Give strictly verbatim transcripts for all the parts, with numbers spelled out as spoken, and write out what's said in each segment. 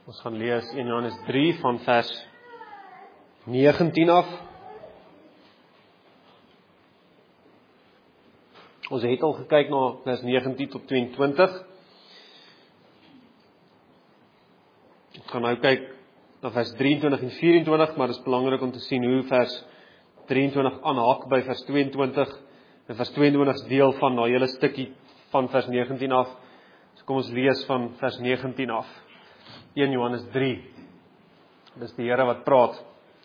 Ons gaan lees een Johannes drie van vers negentien af. Ons het al gekyk na vers negentien tot tweeëntwintig. Ons gaan nou kyk na vers drieëntwintig en vyf-en-twintig, maar dit is belangrik om te sien hoe vers drieëntwintig aanhaak by vers tweeëntwintig, en vers tweeëntwintig is deel van daai hele stukkie van vers negentien af. So kom ons lees van vers negentien af. een Johannes drie. Dis die Here wat praat.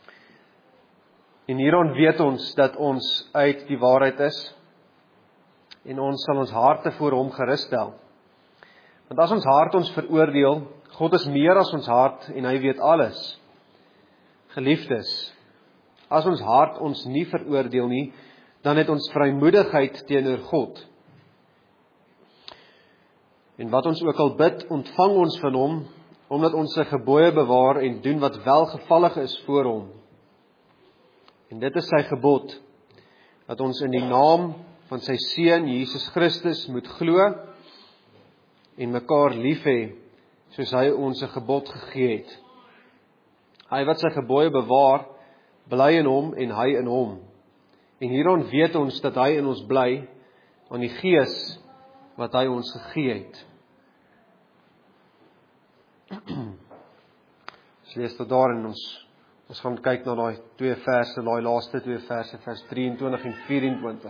En hieron weet ons dat ons uit die waarheid is, en ons sal ons harte voor hom gerus stel. Want as ons hart ons veroordeel, God is meer as ons hart en hy weet alles. Geliefdes, as ons hart ons nie veroordeel nie, dan het ons vrymoedigheid teenoor God. En wat ons ook al bid, ontvang ons van hom, omdat ons sy gebooie bewaar en doen wat welgevallig is voor hom. En dit is sy gebod, dat ons in die naam van sy Seun Jesus Christus moet glo en mekaar lief hê, soos hy ons 'n gebod gegee het. Hy wat sy gebooie bewaar, bly in hom en hy in hom. En hieron weet ons dat hy in ons bly, aan die Gees wat hy ons gegee het. Ons lees tot daar en ons, ons gaan kyk na daai twee verse, daai laaste twee verse, vers drieëntwintig en vyf-en-twintig.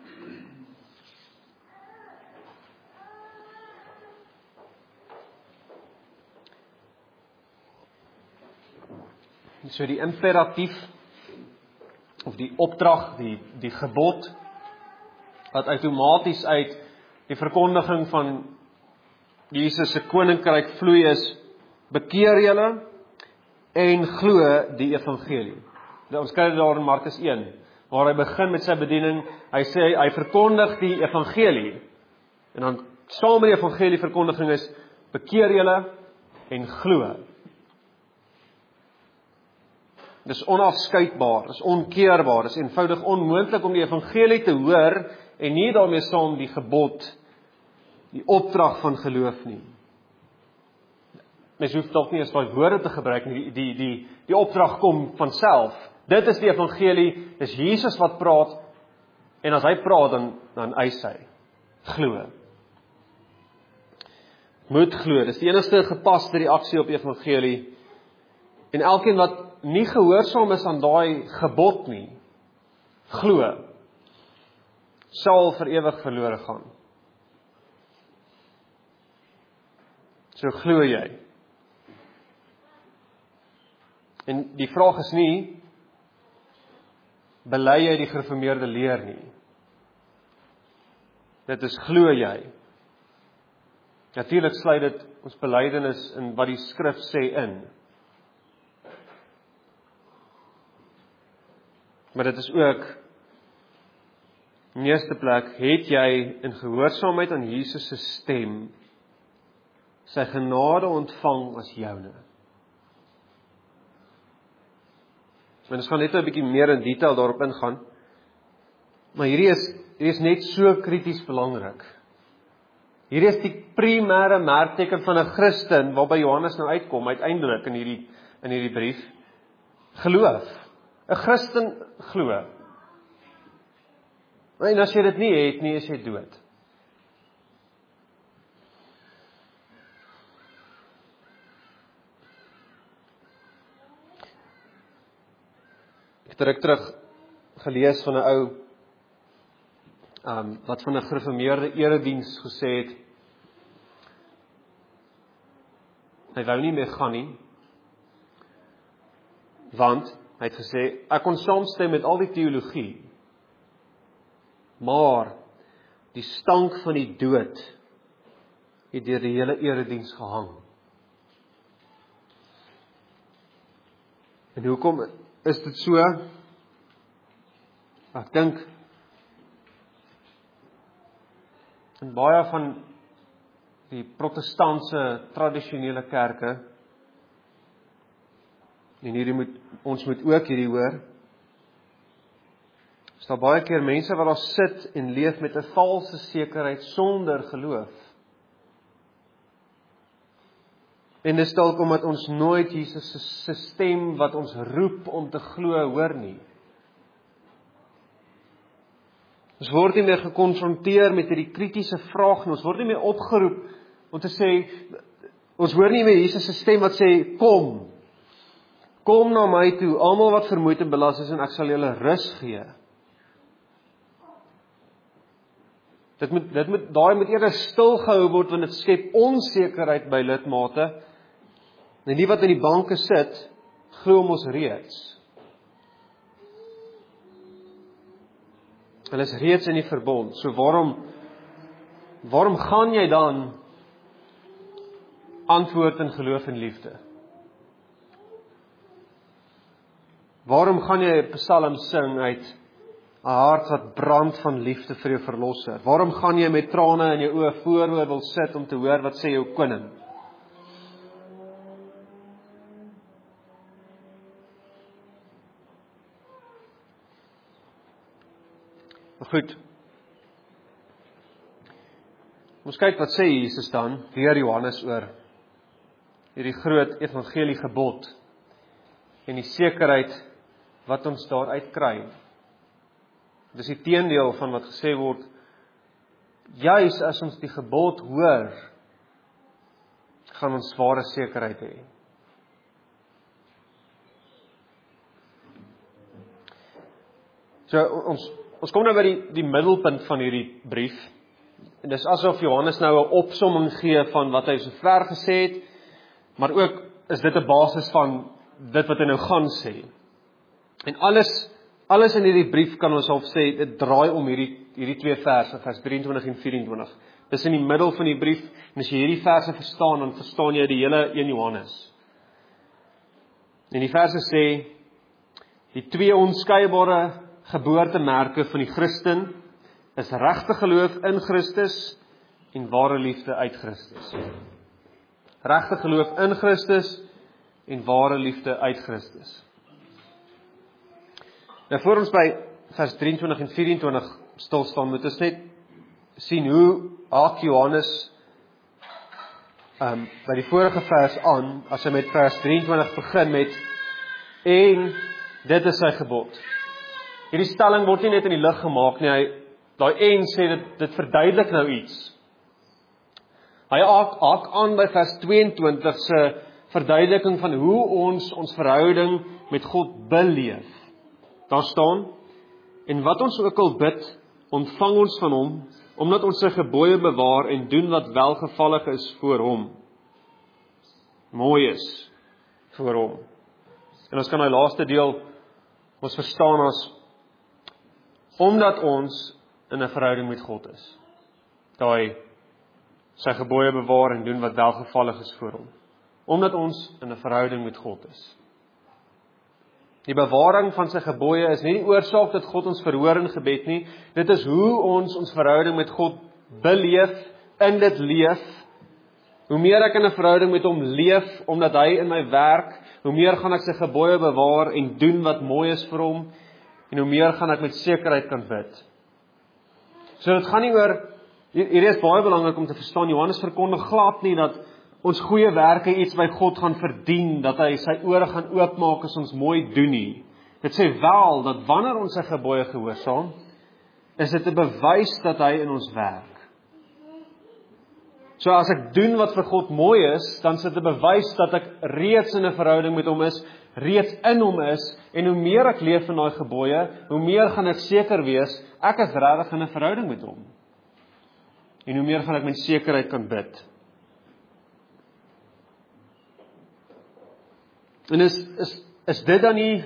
So die imperatief, of die opdrag, die, die gebod, wat outomaties uit die verkondiging van Jesus se koninkryk vloei is, bekeer julle en glo die evangelie. Ons kry dit daar in Markus een, waar hy begin met sy bediening, hy sê, hy verkondig die evangelie, en dan saam met die evangelie verkondiging is, bekeer julle en glo. Dis onafskeidbaar, dis onkeerbaar, dis eenvoudig onmoontlik om die evangelie te hoor, en nie daarmee saam die gebod, die opdrag van geloof nie. Mens hoef dalk nie eens daai woorde te gebruik nie, die, die, die, die opdrag kom van self. Dit is die evangelie, dis Jesus wat praat, en as hy praat, dan, dan eis hy. Glo. Moet glo, dis die enigste gepaste reaksie op die evangelie, en elkeen wat nie gehoorsaam is aan daai gebod nie, glo, sal vir ewig verlore gaan. So glo jy. En die vraag is nie, bely jy die gereformeerde leer nie. Dit is glo jy. Natuurlik sluit dit ons belydenis in wat die skrif sê in. Maar dit is ook, in die eerste plek, het jy in gehoorsaamheid aan Jesus se stem, sy genade ontvang as joune. En ons gaan net 'n bietjie meer in detail daarop ingaan, maar hierdie is, hierdie is net so krities belangrik. Hierdie is die primêre merkteken van 'n Christen, waarby Johannes nou uitkom, uiteindelik in hierdie, in hierdie brief, geloof. 'n Christen glo. En as jy dit nie het nie, is jy dood. Ek het ruk terug gelees van 'n ou um, wat van 'n gereformeerde erediens gesê het, hy wou nie meer gaan nie, want hy het gesê, ek kon saamstem met al die teologie, maar die stank van die dood het deur die hele erediens gehang. En hoekom is dit so? Ek dink, in baie van die protestantse tradisionele kerke, en hierdie moet, ons moet ook hierdie hoor, is daar baie keer mense wat daar sit en leef met 'n valse sekerheid sonder geloof. En dis dalk omdat ons nooit Jesus se stem wat ons roep om te glo hoor nie. Ons word nie meer gekonfronteer met hierdie kritiese vraag nie. Ons word nie meer opgeroep om te sê, ons hoor nie meer Jesus se stem wat sê, kom. Kom na my toe, almal wat vermoeid en belas is en ek sal julle rus gee. Dit moet, dit moet, daai moet eerder stilgehou word, want dit skep onsekerheid by lidmate. En die wat in die banke sit, glo ons reeds. Hulle is reeds in die verbond. So waarom, waarom gaan jy dan antwoord in geloof en liefde? Waarom gaan jy 'n psalm sing uit 'n hart wat brand van liefde vir jou verlosser? Waarom gaan jy met trane in jou oë vooroor wil sit om te hoor wat sê jou koning? Goed. Ons kyk wat sê Jesus dan, weer Johannes oor hierdie groot evangelie gebod en die sekerheid wat ons daaruit kry. Dis die teendeel van wat gesê word, juis as ons die gebod hoor, gaan ons sware sekerheid hê. So ons Ons kom nou by die, die middelpunt van hierdie brief. En dis asof Johannes nou 'n opsomming gee van wat hy sover gesê het, maar ook is dit 'n basis van dit wat hy nou gaan sê. En alles alles in hierdie brief kan ons half sê, dit draai om hierdie hierdie twee verse, vers drieëntwintig en vyf-en-twintig. Dis in die middel van die brief, en as jy hierdie verse verstaan, dan verstaan jy die hele een Johannes. En die verse sê, die twee onskeibare geboortemerke van die Christen is regte geloof in Christus en ware liefde uit Christus. Regte geloof in Christus en ware liefde uit Christus. Nou voor ons by vers drieëntwintig en vyf-en-twintig stil staan, moet ons net sien hoe haak Johannes um, by die vorige vers aan, as hy met vers drieëntwintig begin met en dit is sy gebod. Hierdie stelling word nie net in die lug gemaak nie, hy, daai en sê dit, dit verduidelik nou iets. Hy haak, haak aan by vers tweeëntwintig se verduideliking van hoe ons ons verhouding met God beleef. Daar staan, en wat ons ook al bid, ontvang ons van hom, omdat ons sy gebooie bewaar en doen wat welgevallig is voor hom. Mooi is voor hom. En ons kan die laaste deel ons verstaan as omdat ons in 'n verhouding met God is. Daai sy gebooie bewaar en doen wat welgevallig is voor hom. Omdat ons in 'n verhouding met God is. Die bewaring van sy gebooie is nie die oorsaak dat God ons verhoor in gebed nie. Dit is hoe ons ons verhouding met God beleef, in dit leef. Hoe meer ek in 'n verhouding met hom leef, omdat hy in my werk, hoe meer gaan ek sy gebooie bewaar en doen wat mooi is vir hom, en hoe meer gaan ek met sekerheid kan bid. So dit gaan nie oor, hier is baie belangrik om te verstaan, Johannes verkondig glad nie dat ons goeie werke iets by God gaan verdien, dat hy sy ore gaan oopmaak as ons mooi doen nie. Dit sê wel, dat wanneer ons sy gebooie gehoorsaam, is dit 'n bewys dat hy in ons werk. So as ek doen wat vir God mooi is, dan is dit 'n bewys dat ek reeds in 'n verhouding met hom is, reeds in hom is, en hoe meer ek leef in daai gebooie, hoe meer gaan ek seker wees, ek is regtig in 'n verhouding met hom. En hoe meer gaan ek met sekerheid kan bid. En is, is, is dit dan nie,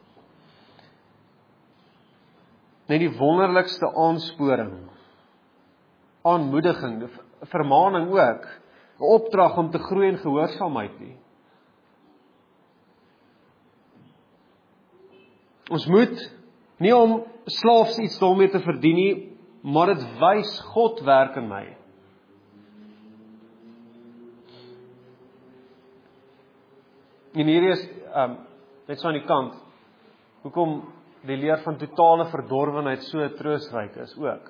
net die wonderlikste aansporing, aanmoediging, vermaning ook, 'n opdrag om te groei in gehoorsaamheid nie. Ons moet nie om slaafs iets daarmee te verdien nie, maar dit wys God werk in my. En hier is, um, net so aan die kant, hoekom die leer van totale verdorwenheid so troostryk is ook.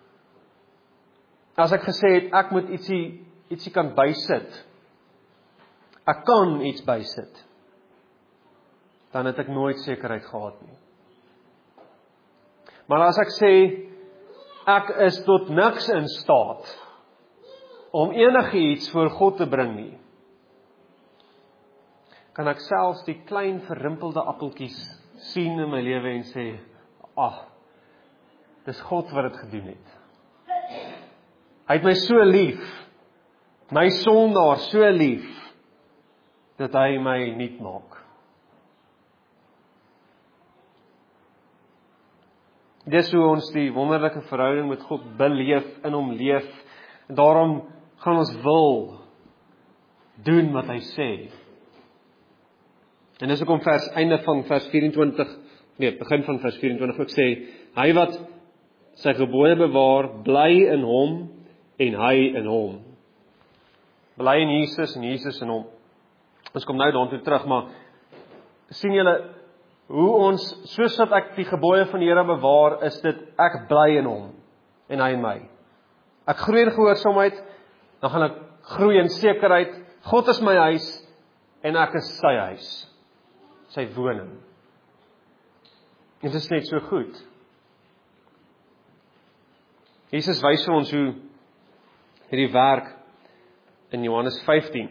As ek gesê het, ek moet ietsie, ietsie kan bysit, ek kan iets bysit, dan het ek nooit sekerheid gehad nie. Maar as ek sê, ek is tot niks in staat om enige iets voor God te bring nie, kan ek selfs die klein verrimpelde appeltjies sien in my lewe en sê, ag, dis God wat dit gedoen het. Hy het my so lief, my sondaar so lief, dat hy my nuut maak. Dis hoe ons die wonderlike verhouding met God beleef, in hom leef, en daarom gaan ons wil doen wat hy sê. En dis ook om vers, einde van vers vyf-en-twintig, nee, begin van vers vyf-en-twintig ook sê, hy wat sy gebooie bewaar, bly in hom, en hy in hom. Bly in Jesus, en Jesus in hom. Ons kom nou daartoe terug, maar sien julle, hoe ons, soos dat ek die gebooie van die Here bewaar, is dit, ek bly in hom, en hy in my. Ek groei in gehoorsaamheid, dan gaan ek groei in sekerheid, God is my huis, en ek is sy huis, sy woning. En dit is net so goed. Jesus wys vir ons hoe hierdie werk in Johannes vyftien.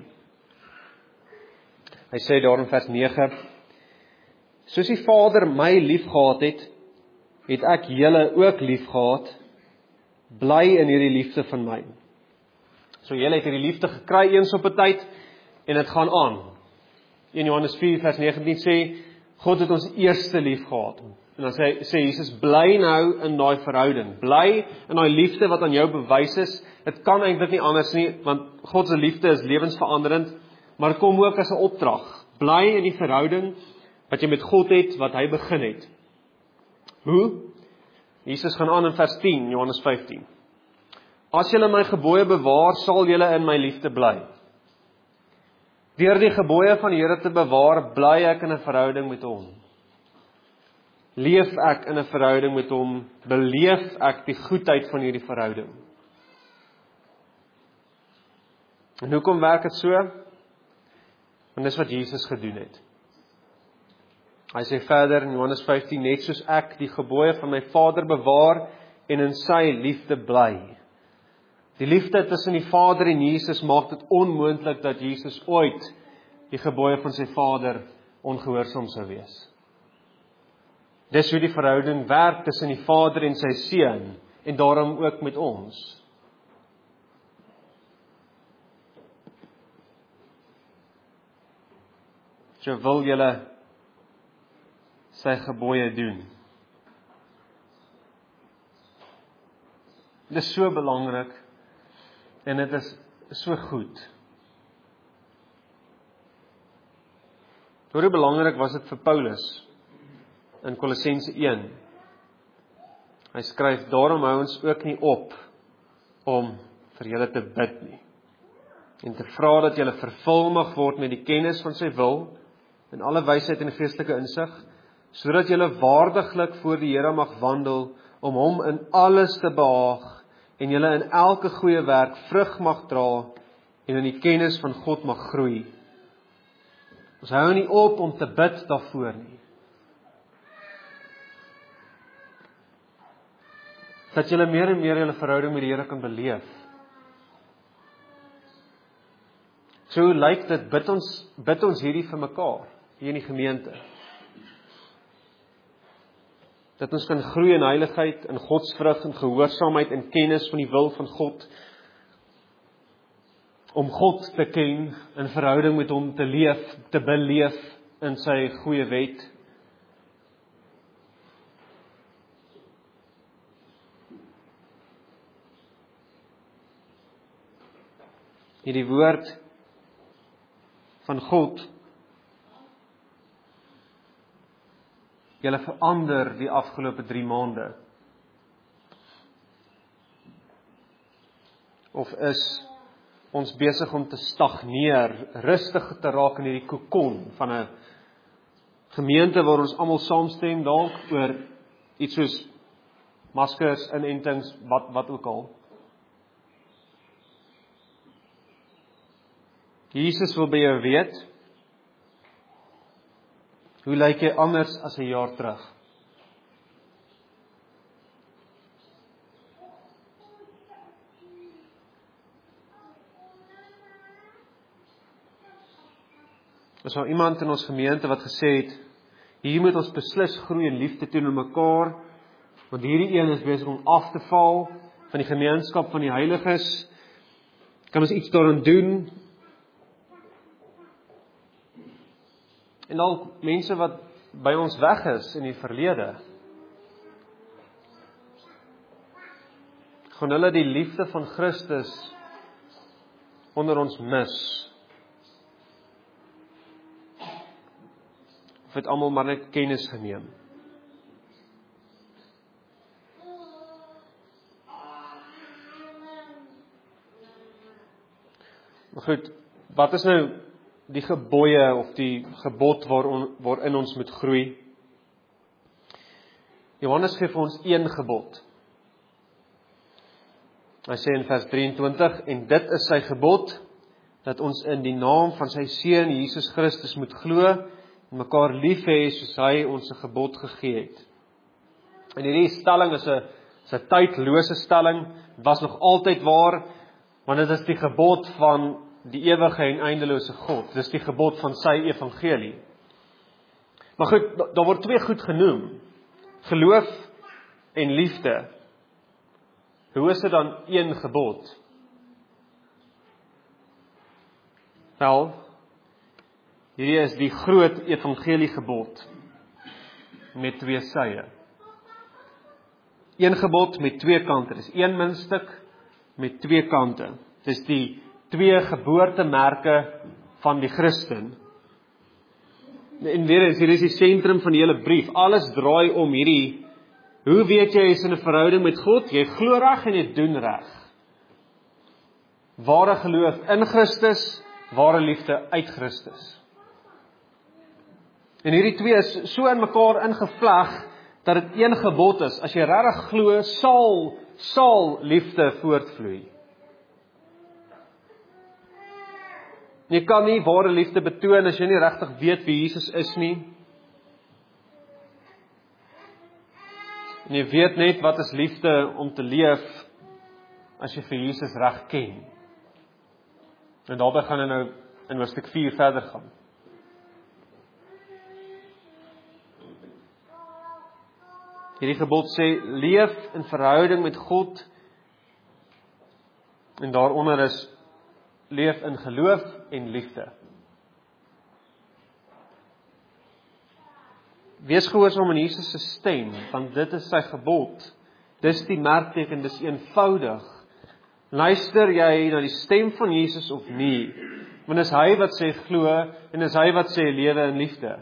Hy sê daar in vers nege, soos die Vader my lief gehad het, het ek julle ook lief gehad, bly in hierdie liefde van my. So julle het hierdie liefde gekry eens op 'n tyd, en dit gaan aan. In Johannes vier vers negentien sê, God het ons eerste lief gehad. En dan sê, sê Jesus, bly nou in daai verhouding, bly in daai liefde wat aan jou bewys is. Dit kan eintlik nie anders nie, want God se liefde is lewensveranderend, maar dit kom ook as 'n opdrag. Bly in die verhouding wat jy met God het, wat hy begin het. Hoe? Jesus gaan aan in vers tien, Johannes vyftien. As julle my gebooie bewaar, sal julle in my liefde bly. Deur die gebooie van die Here te bewaar, bly ek in 'n verhouding met hom. Leef ek in 'n verhouding met hom, beleef ek die goedheid van hierdie verhouding. En hoekom werk dit so? Want dis wat Jesus gedoen het. Hy sê verder in Johannes vyftien, net soos ek die gebooie van my Vader bewaar en in sy liefde bly. Die liefde tussen die Vader en Jesus maak dit onmoontlik dat Jesus ooit die gebooie van sy Vader ongehoorsaam sou wees. Dis hoe die verhouding werk tussen die Vader en sy Seun, en daarom ook met ons. So wil julle sy gebooie doen. Dit is so belangrik, en dit is so goed. Hoe belangrik was dit vir Paulus in Kolossense een? Hy skryf, daarom hou ons ook nie op om vir julle te bid nie, en te vra dat julle vervul mag word met die kennis van sy wil, in alle wysheid en geestelike insig, sodat julle waardiglik voor die Here mag wandel, om hom in alles te behaag, en julle in elke goeie werk vrug mag dra, en in die kennis van God mag groei. Ons hou nie op om te bid daarvoor nie. Dat julle meer en meer julle verhouding met die Here kan beleef. So hoe lyk dit, bid ons, bid ons hierdie vir mekaar, hier in die gemeente. Dat ons kan groei in heiligheid, in godsvrug, in gehoorsaamheid, in kennis van die wil van God. Om God te ken, in verhouding met hom te leef, te beleef in sy goeie wet. Hierdie woord van God, julle verander die afgelope drie maande. Of is ons besig om te stagneer, rustig te raak in hierdie kokon van 'n gemeente waar ons almal saamstem dalk oor iets soos maskers, inentings, wat wat ook al. Jesus wil by jou weet, hoe lyk jy anders as 'n jaar terug? Is daar iemand in ons gemeente wat gesê het, hier moet ons beslis groei in liefde teenoor mekaar, want hierdie een is besig om af te val van die gemeenskap van die heiliges. Kan ons iets daaraan doen? En dalk mense wat by ons weg is in die verlede, gaan hulle die liefde van Christus onder ons mis. Of het almal maar net kennis geneem. Maar goed, wat is nou die gebooie of die gebod waarin, waarin ons moet groei? Johannes gee vir ons een gebod. Hy sê in vers drieëntwintig, en dit is sy gebod, dat ons in die naam van sy Seun Jesus Christus moet glo, en mekaar lief hê soos hy ons 'n gebod gegee het. En hierdie stelling is 'n is 'n tydlose stelling, was nog altyd waar, want dit is die gebod van die ewige en eindelose God. Dit is die gebod van sy evangelie. Maar goed, daar word twee goed genoem. Geloof en liefde. Hoe is dit dan een gebod? Wel, hierdie is die groot evangeliegebod met twee sye. Een gebod met twee kante. Dis een muntstuk met twee kante. Dis die twee geboortemerke van die Christen. En weer eens, hier is die sentrum van die hele brief. Alles draai om hierdie, hoe weet jy is in 'n verhouding met God? Jy glo reg en jy doen reg. Ware geloof in Christus, ware liefde uit Christus. En hierdie twee is so in mekaar ingevleg, dat dit een gebod is. As jy regtig glo, sal, sal liefde voortvloei. Jy kan nie ware liefde betoon as jy nie regtig weet wie Jesus is nie. En jy weet net wat is liefde om te leef, as jy vir Jesus reg ken. En daarby gaan hy nou in hoofstuk vier verder gaan. Hierdie gebod sê, leef in verhouding met God, en daaronder is, leef in geloof en liefde. Wees gehoorsaam aan Jesus se stem, want dit is sy gebod. Dis die merkteken, dis eenvoudig. Luister jy na die stem van Jesus of nie? Want is hy wat sê glo, en is hy wat sê lewe in liefde.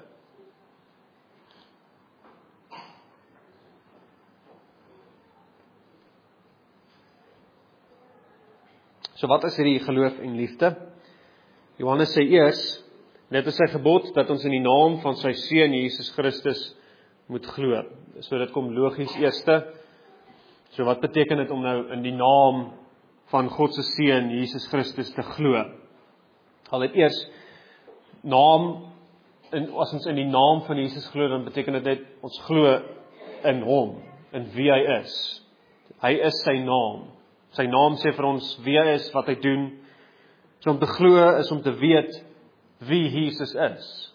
So wat is hierdie geloof en liefde? Johannes sê eers, dit is sy gebod, dat ons in die naam van sy Seun Jesus Christus moet glo. So dit kom logies eerste. So wat beteken dit om nou in die naam van God se Seun Jesus Christus te glo? Al het eers naam, en as ons in die naam van Jesus glo, dan beteken dit net, ons glo in hom, in wie hy is. Hy is sy naam. Sy naam sê vir ons wie hy is, wat hy doen. So om te glo is om te weet wie Jesus is.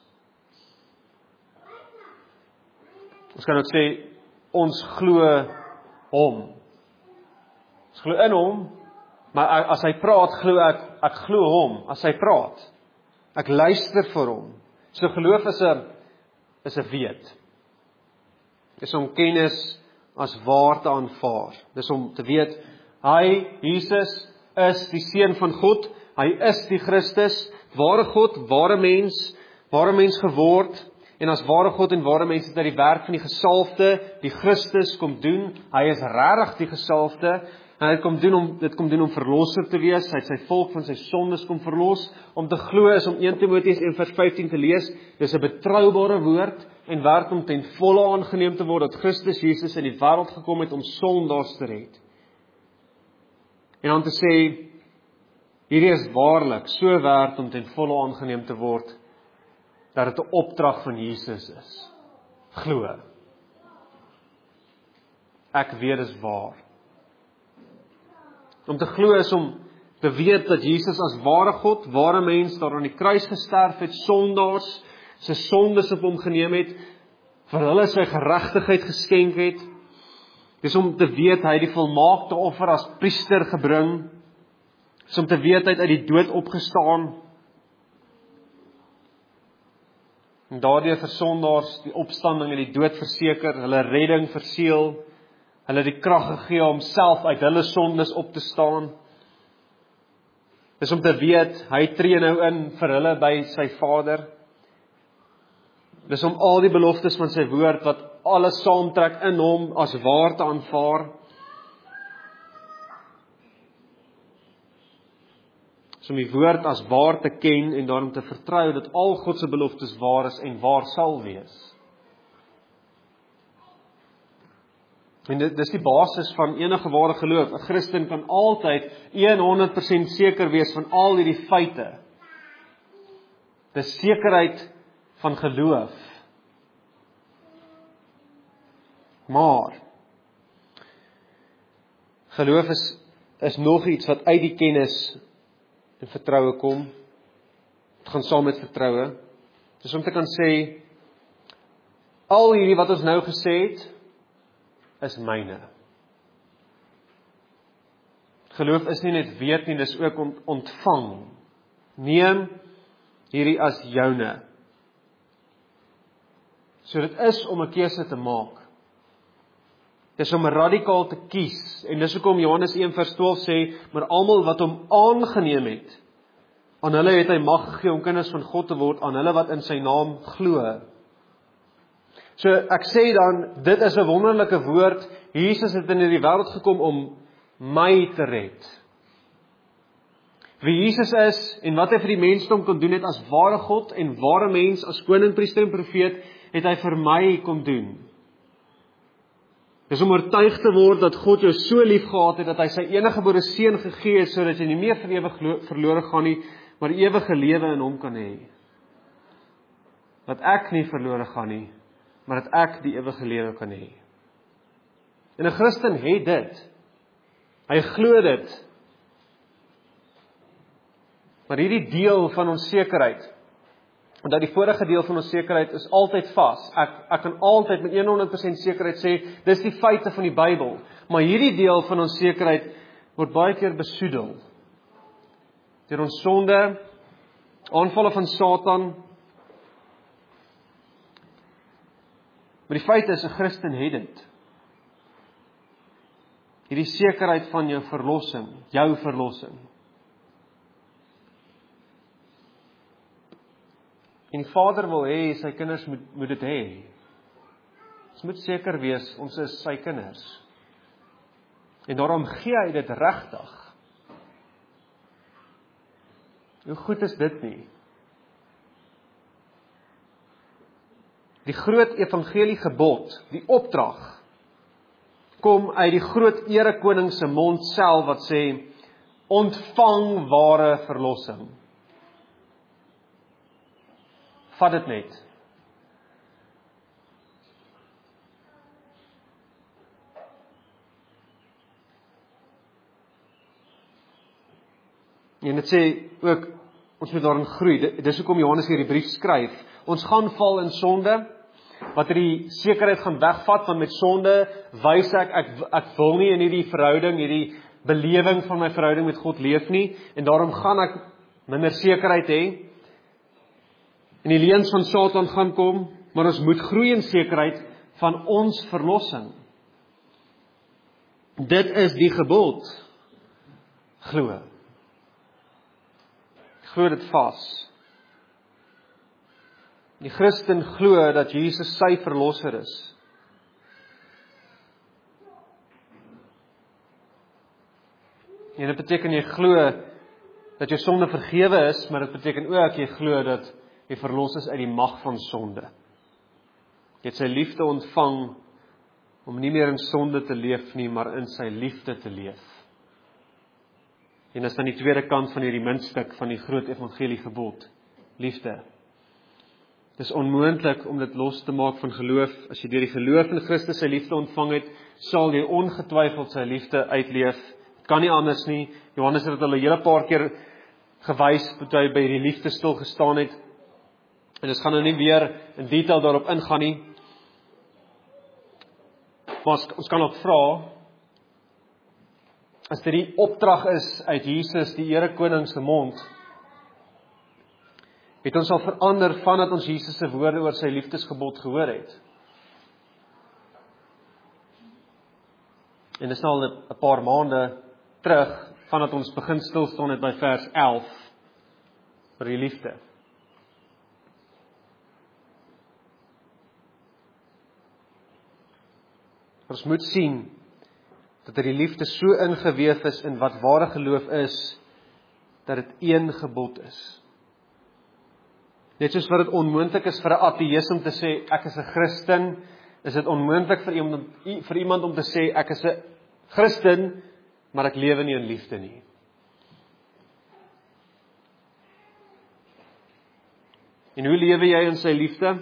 Ons kan ook sê, ons glo hom. Ons glo in hom, maar as hy praat, glo ek, ek glo hom, as hy praat. Ek luister vir hom. So geloof is 'n is 'n weet. Dis om kennis as waar te aanvaar. Dis om te weet, hy, Jesus, is die Seun van God, hy is die Christus, ware God, ware mens, ware mens geword, en as ware God en ware mens het hy die werk van die gesalfde, die Christus kom doen, hy is regtig die gesalfde, en hy kom doen om, dit kom doen om verlosser te wees, hy het sy volk van sy sondes kom verlos, om te glo is om een Timoteus een vers vyftien te lees, dis 'n betroubare woord, en werd om ten volle aangeneem te word, dat Christus Jesus in die wêreld gekom het om sondaars te red. En dan te sê, hierdie is waarlik so werd om ten volle aangeneem te word, dat dit 'n opdrag van Jesus is. Glo. Ek weet dit is waar. Om te glo is om te weet dat Jesus as ware God, ware mens, daar aan die kruis gesterf het, sondaars, sy sondes op hom geneem het, vir hulle sy geregtigheid geskenk het. Dis om te weet hy het die volmaakte offer as priester gebring. Dis om te weet hy het uit die dood opgestaan. En daardeur vir sondaars die opstanding en die dood verseker, hulle redding verseël, hulle die krag gegee om self uit hulle sondes op te staan. Dis om te weet, hy tree nou in vir hulle by sy Vader. Dis om al die beloftes van sy woord, wat alles saamtrek in hom, as waar te aanvaar. Dis om die woord as waar te ken en daarom te vertrou dat al God se beloftes waar is en waar sal wees. En dit dis die basis van enige ware geloof. 'n Christen kan altyd honderd persent seker wees van al hierdie feite. Dis sekerheid van geloof. Maar geloof is is nog iets wat uit die kennis en vertroue kom. Dit gaan saam met vertroue. Dis om te kan sê, al hierdie wat ons nou gesê het, is myne. Geloof is nie net weet nie, dis ook ontvang. Neem hierdie as joune. So dit is om 'n keuse te maak. Dis om radikaal te kies. En dis hoekom Johannes een vers twaalf sê, maar almal wat hom aangeneem het, aan hulle het hy mag gegee om kinders van God te word, aan hulle wat in sy naam glo. So ek sê dan, dit is 'n wonderlike woord. Jesus het in hierdie wêreld gekom om my te red. Wie Jesus is en wat hy vir die mensdom kon doen het as ware God en ware mens, as koning, priester en profeet, het hy vir my kom doen. Dis om oortuig te word dat God jou so lief gehad het, dat hy sy eniggebore seun gegee het, sodat jy nie meer vir ewig verlore gaan nie, maar ewige lewe in hom kan hê. Dat ek nie verlore gaan nie, maar dat ek die ewige lewe kan hê. En 'n Christen het dit. Hy glo dit. Maar hierdie deel van ons sekerheid, omdat die vorige deel van ons sekerheid is altyd vas. Ek ek kan altyd met honderd persent sekerheid sê, dis die feite van die Bybel. Maar hierdie deel van ons sekerheid word baie keer besoedel. Deur ons sonde, aanvalle van Satan. Maar die feit is, 'n Christen het dit. Hierdie sekerheid van jou verlossing, jou verlossing. En die Vader wil hê, sy kinders moet, moet dit hê. Ons moet seker wees, ons is sy kinders. En daarom gee hy dit regtig. Hoe goed is dit nie? Die groot evangelie gebod, die opdrag, kom uit die groot erekoning se mond self wat sê, ontvang ware verlossing. Vat dit net. En dit sê ook, ons moet daarin groei. Dis hoekom Johannes hierdie brief skryf. Ons gaan val in sonde, wat die sekerheid gaan wegvat, want met sonde wys ek, ek, ek wil nie in hierdie verhouding, hierdie belewing van my verhouding met God leef nie, en daarom gaan ek minder sekerheid hê. En die leuns van Satan gaan kom, maar ons moet groei in sekerheid van ons verlossing. Dit is die gebod. Glo. Glo dit vas. Die Christen glo dat Jesus sy verlosser is. En dit beteken jy glo dat jou sonde vergewe is, maar dit beteken ook jy glo dat jy verlos is uit die mag van sonde. Jy het sy liefde ontvang om nie meer in sonde te leef nie, maar in sy liefde te leef. En dis dan die tweede kant van hierdie muntstuk van die groot evangelie gebod, liefde. Dis onmoontlik om dit los te maak van geloof. As jy deur die geloof in Christus sy liefde ontvang het, sal jy ongetwyfeld sy liefde uitleef. Kan nie anders nie. Johannes het dit al 'n hele paar keer gewys, toe hy by die liefde stil gestaan het. En ons gaan nou nie weer in detail daarop ingaan nie. Maar ons kan ook vra, as dit die opdrag is uit Jesus, die Here Koning se mond, het ons al verander vandat ons Jesus se woorde oor sy liefdesgebod gehoor het. En dit is al 'n paar maande terug, vandat ons begin stil staan het by vers elf, vir die liefde. Ons moet sien, dat die liefde so ingeweef is in wat ware geloof is, dat dit een gebod is. Net soos wat dit onmoontlik is vir 'n ateïs om te sê, ek is 'n Christen, is dit onmoontlik vir iemand, vir iemand om te sê, ek is 'n Christen, maar ek lewe nie in liefde nie. En hoe lewe jy in sy liefde?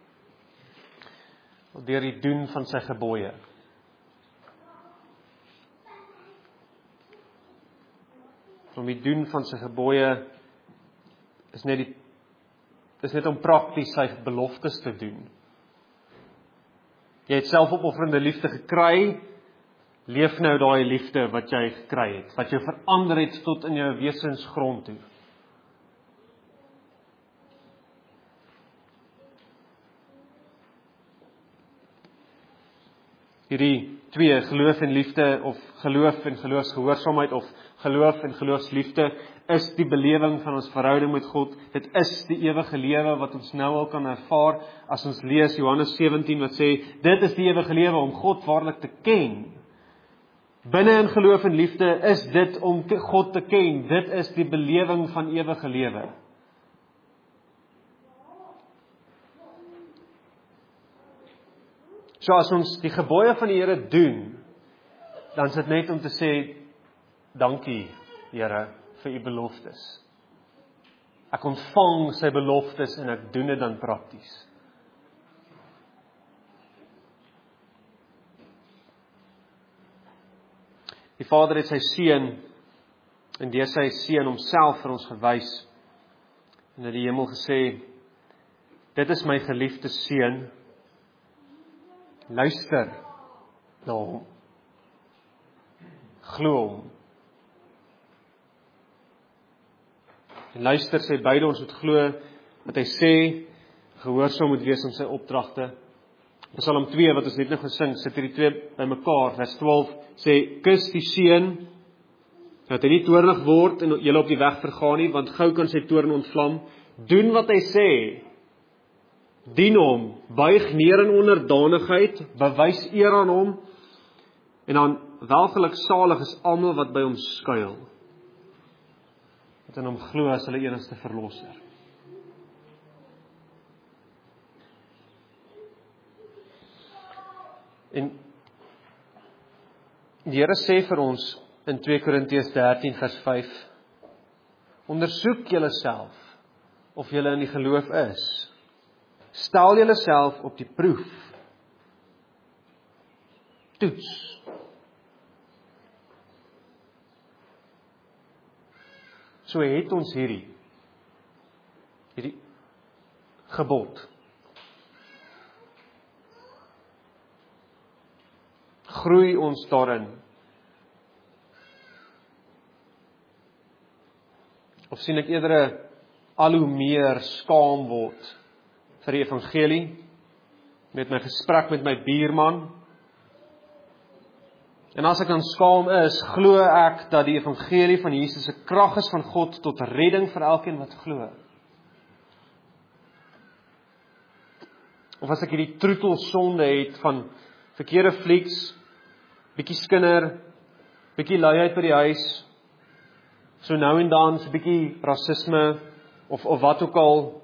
Deur die doen van sy gebooie. Om die doen van sy gebooie is net die is net om prakties sy beloftes te doen. Jy het selfopofferende liefde gekry, leef nou daai liefde wat jy gekry het, wat jou verander het tot in jou wesensgrond toe. Hierdie twee, geloof en liefde, of geloof en geloofsgehoorsaamheid, of geloof en geloofsliefde, is die belewing van ons verhouding met God. Dit is die ewige lewe wat ons nou al kan ervaar, as ons lees Johannes sewentien wat sê, dit is die ewige lewe om God waarlik te ken. Binne in geloof en liefde is dit om God te ken, dit is die belewing van ewige lewe. So as ons die gebooie van die Here doen, dan is dit net om te sê, dankie Here vir u beloftes. Ek ontvang sy beloftes en ek doen dit dan prakties. Die Vader het sy seun, en deur sy seun homself vir ons gewys, en het die hemel gesê, dit is my geliefde seun, luister na hom, glo hom. En luister, sê beide ons moet glo, wat hy sê, gehoorsaam moet wees aan sy opdragte. Psalm twee, wat ons net nou gesing, sit hierdie twee by mekaar, vers twaalf, sê, kus die seun, dat hy nie toornig word, en julle op die weg vergaan nie, want gou kan sy toorn ontvlam, doen wat hy sê, dien hom, buig neer in onderdanigheid, bewys eer aan hom, en dan welgeluksalig is almal wat by hom skuil, wat in hom glo as hulle enigste verlosser. En die Here sê vir ons in twee Korintiërs dertien vers vyf, ondersoek julleself of julle in die geloof is. Stel julleself op die proef. Toets. So het ons hierdie, hierdie gebod. Groei ons daarin. Of sien ek eerder 'n al hoe meer skaam word vir die evangelie, met my gesprek met my buurman. En as ek dan skaam is, glo ek dat die evangelie van Jesus 'n krag is van God tot redding vir elkeen wat glo. Of as ek hierdie troetel sonde het van verkeerde flieks, bietjie skinder, bietjie luiheid by die huis, so nou en dan 'n bietjie rasisme, of, of wat ook al,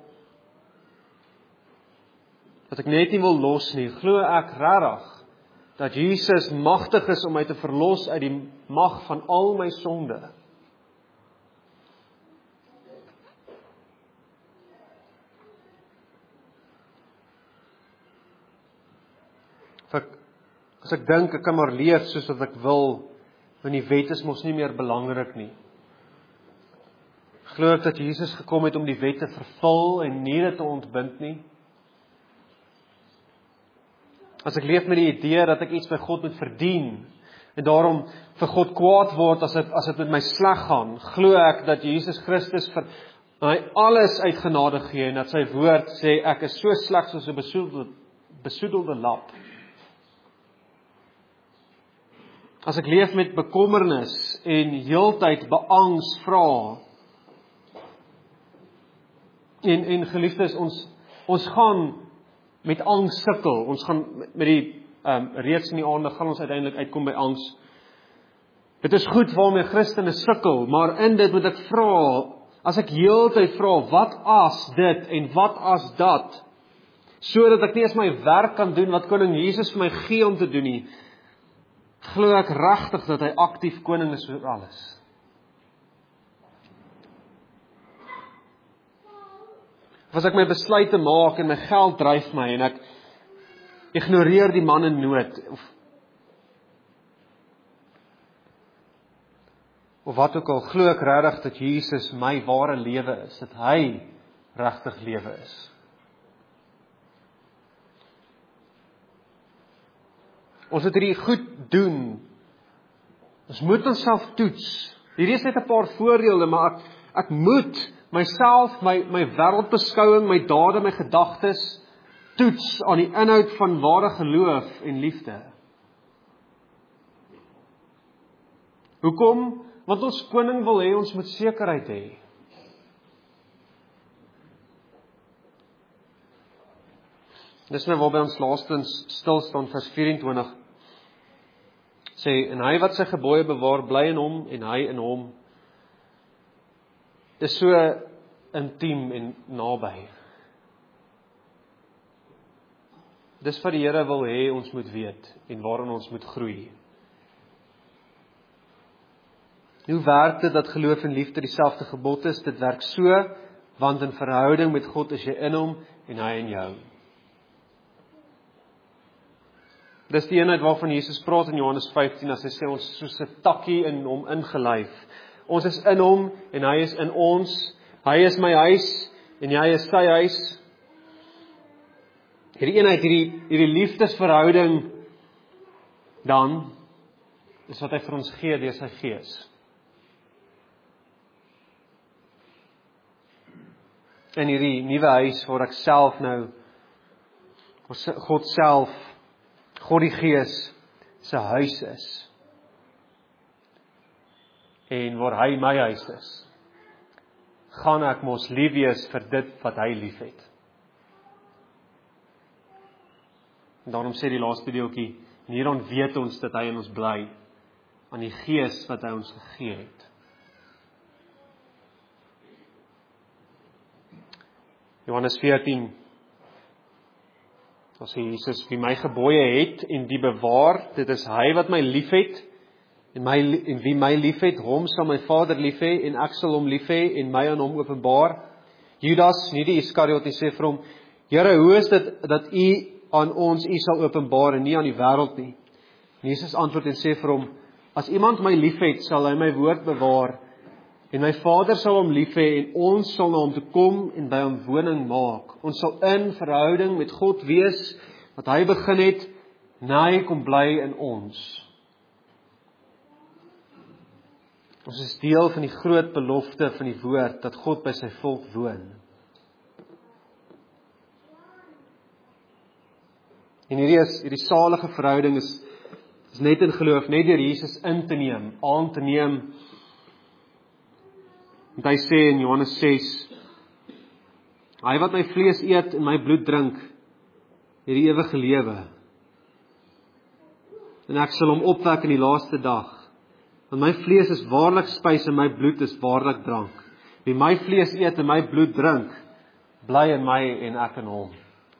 wat ek net nie wil los nie, glo ek regtig dat Jesus magtig is om my te verlos uit die mag van al my sonde. As ek dink ek kan maar leef soos wat ek wil, want die wet is mos nie meer belangrik nie. Glo ek dat Jesus gekom het om die wet te vervul en nie dit te ontbind nie. As ek leef met die idee dat ek iets by God moet verdien, en daarom vir God kwaad word as dit, as dit met my sleg gaan, glo ek dat Jesus Christus vir my alles uit genade gee, en dat sy woord sê, ek is so sleg soos 'n besoedelde, besoedelde lap. As ek leef met bekommernis en heeltyd beangs vra, en, en geliefdes, ons, ons gaan met angs sukkel, ons gaan met die, um, reeds in die aande, gaan ons uiteindelik uitkom by angs. Dit is goed waarmee Christene sukkel, maar in dit moet ek vra, as ek heeltyd vra, wat as dit, en wat as dat, so dat ek nie eens my werk kan doen, wat koning Jesus vir my gee om te doen nie, glo ek regtig dat hy aktief koning is oor alles. Of as ek my besluite maak en my geld dryf my en ek ignoreer die man in nood, of, of wat ook al, glo ek regtig dat Jesus my ware lewe is, dat hy regtig lewe is. Ons moet hierdie goed doen. Ons moet onsself toets. Hierdie is net 'n paar voorbeelde, maar ek, ek moet myself, my, my wêreldbeskouing, my dade, my gedagtes toets aan die inhoud van ware geloof en liefde. Hoekom? Want ons koning wil hê ons moet sekerheid hê. Dis nou waarby ons laastens stil staan, vers vyf-en-twintig. Sê, en hy wat sy gebooie bewaar, bly in hom, en hy in hom. Dis so intiem en naby. Dis wat die Here wil hê ons moet weet, en waarin ons moet groei. Hoe werk dit dat geloof en liefde dieselfde gebod is? Dit werk so, want in verhouding met God is jy in hom, en hy in jou. Dis die eenheid waarvan Jesus praat in Johannes vyftien, as hy sê, ons is soos 'n takkie in hom ingelyf. Ons is in hom, en hy is in ons. Hy is my huis, en hy is sy huis. Hierdie eenheid, hierdie, hierdie liefdesverhouding, dan, is wat hy vir ons gee deur sy gees. In hierdie nuwe huis, waar ek self nou, God self, God die Gees, sy huis is. En waar hy my huis is, gaan ek mos lief wees vir dit wat hy lief het. En daarom sê die laaste deeltjie, en hierom weet ons dat hy in ons bly, aan die Gees wat hy ons gegee het. Johannes veertien, daar sê Jesus, wie my gebooie het en die bewaar, dit is hy wat my lief het, en, my, en wie my lief het, hom sal my Vader lief hê, en ek sal hom lief hê, en my aan hom openbaar. Judas, nie die Iskariot, nie, sê vir hom, Here, hoe is dit dat u aan ons u sal openbaar, en nie aan die wêreld nie? En Jesus antwoord en sê vir hom, as iemand my lief het, sal hy my woord bewaar, en my Vader sal hom lief hê, en ons sal na hom toe kom, en by hom woning maak. Ons sal in verhouding met God wees, wat hy begin het, en hy kom bly in ons. Ons is deel van die groot belofte van die woord, dat God by sy volk woon. En hierdie is, hierdie salige verhouding is, is net in geloof, net deur Jesus in te neem, aan te neem. Want hy sê in Johannes ses, hy wat my vlees eet en my bloed drink, het die ewige lewe. En ek sal hom opwek in die laaste dag. Want my vlees is waarlik spys en my bloed is waarlik drank. Wie my vlees eet en my bloed drink, bly in my en ek in hom.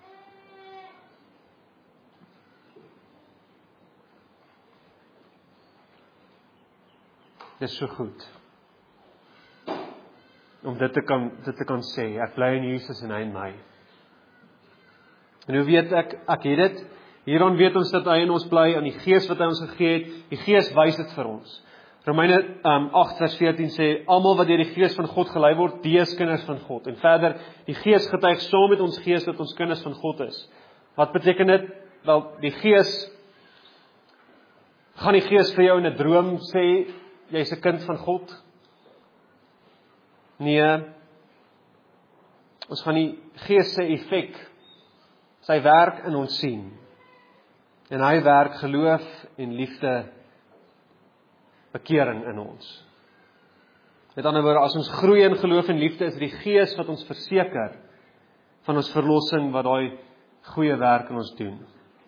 Dit is so goed om dit te kan, dit te kan sê, ek bly in Jesus en hy in my. En hoe weet ek, ek het dit, Hieraan weet ons dat hy in ons bly, aan die Gees wat hy ons gegee het. Die Gees wys dit vir ons. Romeine um, agt vers veertien sê, almal wat deur die Gees van God gelei word, die is kinders van God. En verder, die Gees getuig saam met ons gees dat ons kinders van God is. Wat beteken dit? Wel, die Gees, gaan die Gees vir jou in 'n droom sê, jy's 'n kind van God? Nee, ons gaan die Gees se effek, sy werk in ons sien. En hy werk geloof en liefde, bekering in ons. Met ander woorde, as ons groei in geloof en liefde, is die Gees wat ons verseker van ons verlossing, wat daai goeie werk in ons doen.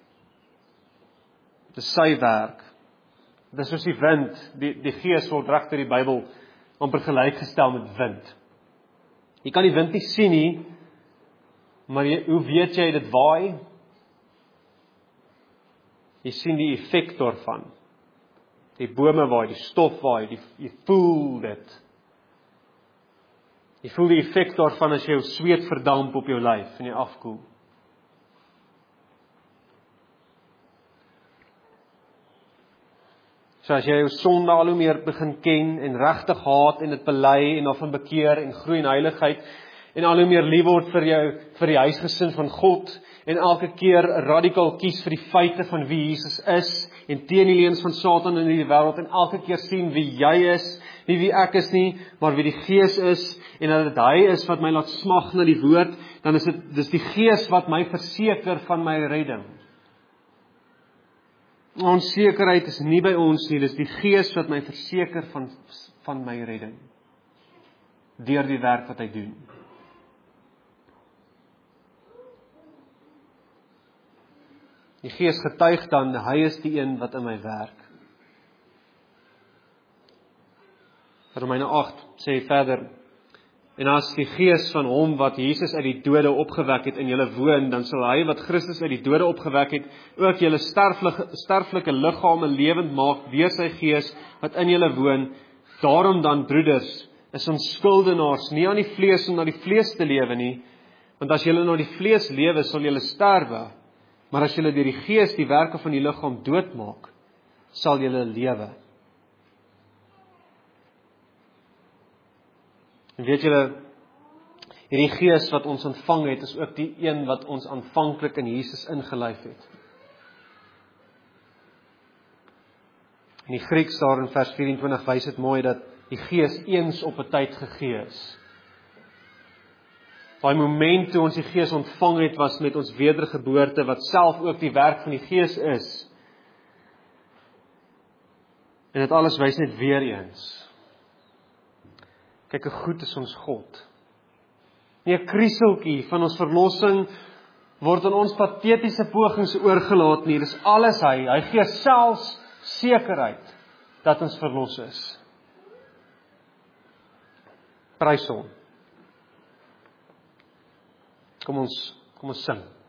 Dit is sy werk. Dit is soos die wind, die, die Gees word reg deur die Bybel amper gelykgestel met wind. Jy kan die wind nie sien nie, maar jy, hoe weet jy dit waai? Jy sien die effek daarvan. Die bome waai, die stof waai, die, jy voel dit. Jy voel die effek daarvan as jy jou sweet verdamp op jou lyf en jy afkoel. So as jy jou sonde al hoe meer begin ken en regtig haat en dit bely en daarvan bekeer en groei in heiligheid en al hoe meer lief word vir jou, vir die huisgesin van God en elke keer radikaal kies vir die feite van wie Jesus is en teen die leuns van Satan in die wêreld en elke keer sien wie jy is, nie wie ek is nie, maar wie die Gees is en dat dit hy is wat my laat smag na die woord, dan is dit dis die Gees wat my verseker van my redding. Onsekerheid is nie by ons nie, dis die Gees wat my verseker van, van my redding, deur die werk wat hy doen. Die Gees getuig dan, hy is die een wat in my werk. Romeine agt sê verder, en as die Gees van hom wat Jesus uit die dode opgewek het in julle woon, dan sal hy wat Christus uit die dode opgewek het, ook julle sterflike, sterflike liggame lewend maak deur sy Gees wat in julle woon. Daarom dan, broeders, is ons skuldenaars nie aan die vlees om na die vlees te lewe nie, want as julle na die vlees lewe, sal julle sterwe, maar as julle deur die Gees die werke van die liggaam doodmaak, sal julle lewe. En weet julle, hierdie Gees wat ons ontvang het, is ook die een wat ons aanvanklik in Jesus ingelyf het. In die Grieks daar in vers vyf-en-twintig wys dit mooi dat die Gees eens op 'n tyd gegee is. Daai moment toe ons die Gees ontvang het, was met ons wedergeboorte, wat self ook die werk van die Gees is. En dit alles wys net weer eens. Kyk hoe goed is ons God. Nie 'n krieseltjie van ons verlossing word aan ons patetiese pogings oorgelaat nie. Dis alles hy. Hy gee selfs sekerheid dat ons verlos is. Prys hom. Kom ons, kom ons sing.